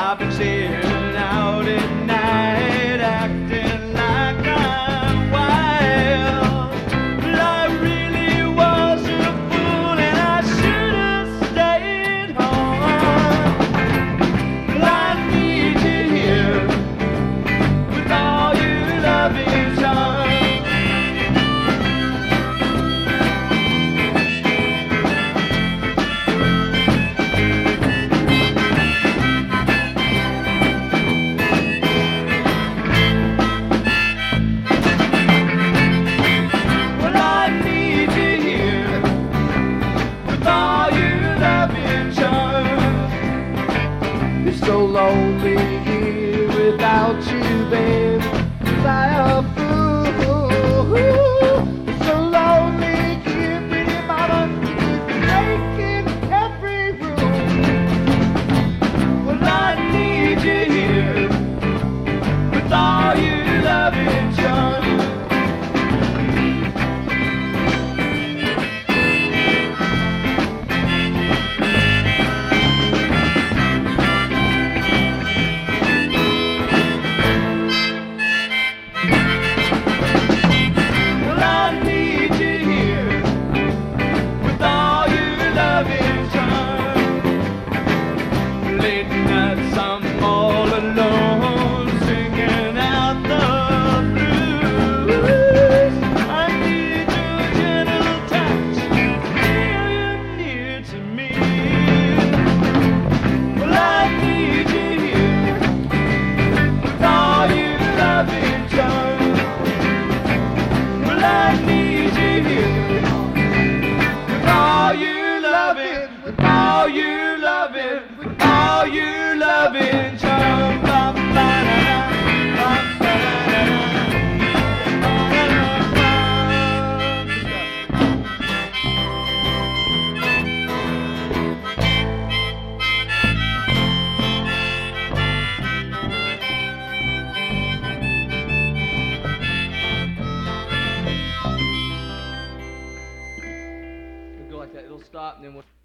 I've been sitting out at night acting like I'm wild. But I really was a fool and I should have stayed home. Well, I need you here with all your loving charm. So lonely here without you, babe. Was I a fool? So lonely here, pretty mama. You keep breaking every rule. Well, I need you here with all your loving charm. All you loving charm. It'll go like that. It'll stop and then we'll